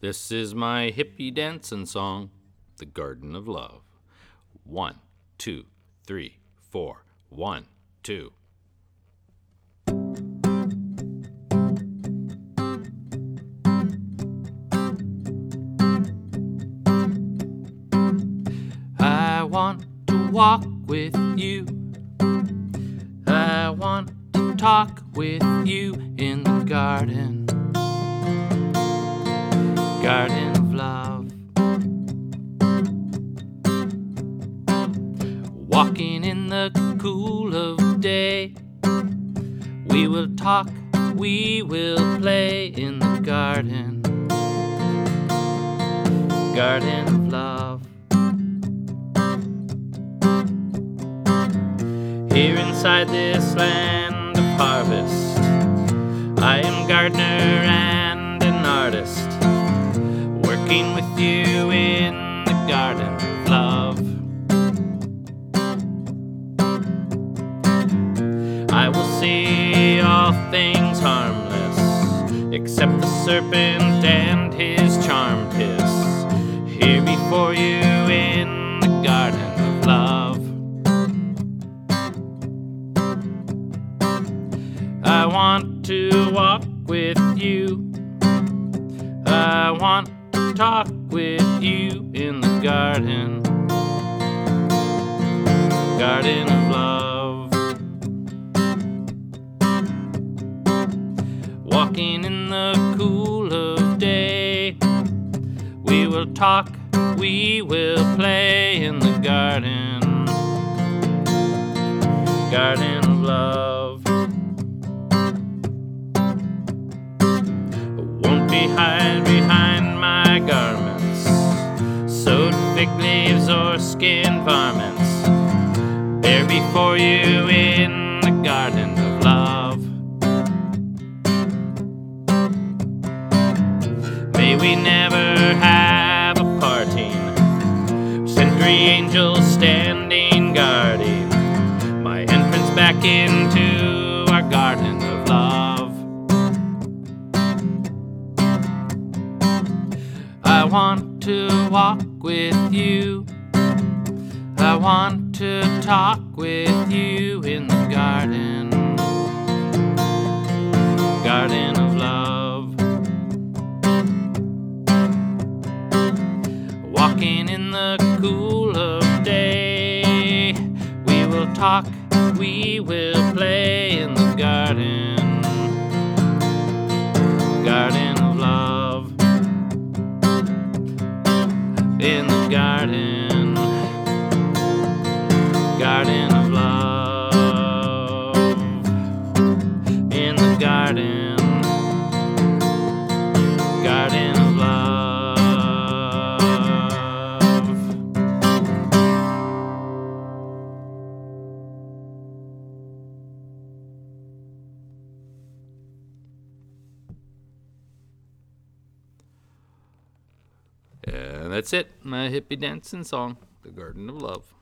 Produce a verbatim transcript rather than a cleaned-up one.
This is my hippie dancing song, The Garden of Love. One, two, three, four. One, two. I want to walk with you. I want to talk with you in the garden. Garden of love. Walking in the cool of day. We will talk, we will play in the garden. Garden of love. Here inside this land of harvest, I am gardener and an artist, working with you in the garden of love. I will see all things harmless, except the serpent and his charmed hiss, here before you in the garden of love. I want to walk with you. I want to talk with you in the garden. Garden of love. Walking in the cool of day. We will talk, we will play in the garden. Garden of love. Hide behind my garments, sewed fig leaves or skin varmints, there before you in the garden of love. May we never have a parting, sentry angels standing guarding my entrance back into our garden of love. I want to walk with you. I want to talk with you in the garden. Garden of love. Walking in the cool of day. We will talk, we will play in the garden. Garden of love. In the garden, garden of love. In the garden, garden of love. And that's it, my hippie dancing song, The Garden of Love.